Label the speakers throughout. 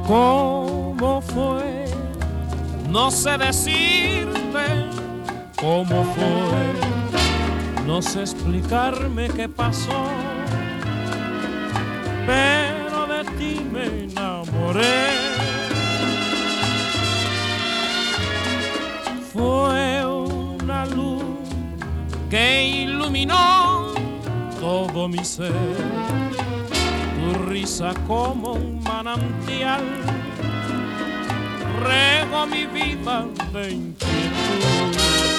Speaker 1: ¿Cómo fue? No sé decirte cómo fue, no sé explicarme qué pasó, pero de ti me enamoré. Fue una luz que iluminó todo mi ser, tu risa como un manantial regó mi vida de inquietud.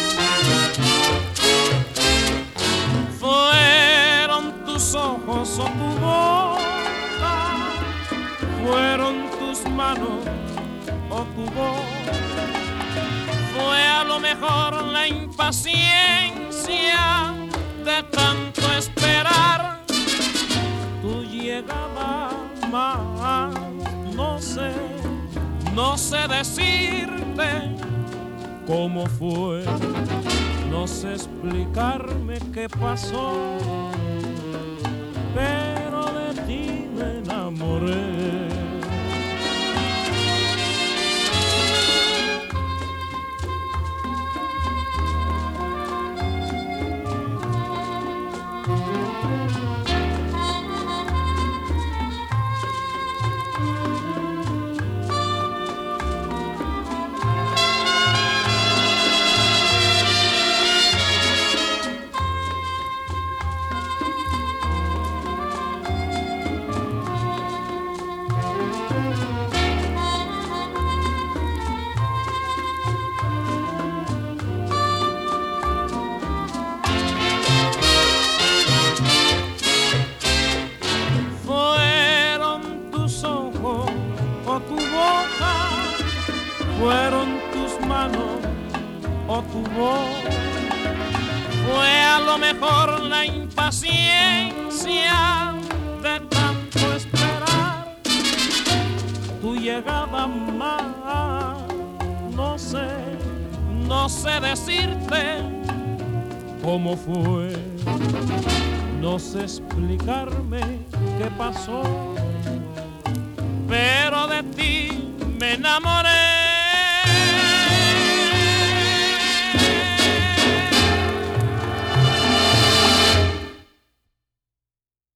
Speaker 1: Fueron tus ojos o tu boca, fueron tus manos o tu voz, fue a lo mejor la impaciencia de tanto esperar tu llegada más. No sé decirte cómo fue, no sé explicarme qué pasó, pero de ti me enamoré. Fueron tus manos o tu voz, fue a lo mejor la impaciencia de tanto esperar tu llegada más. No sé decirte cómo fue, no sé explicarme qué pasó, pero de ti me enamoré.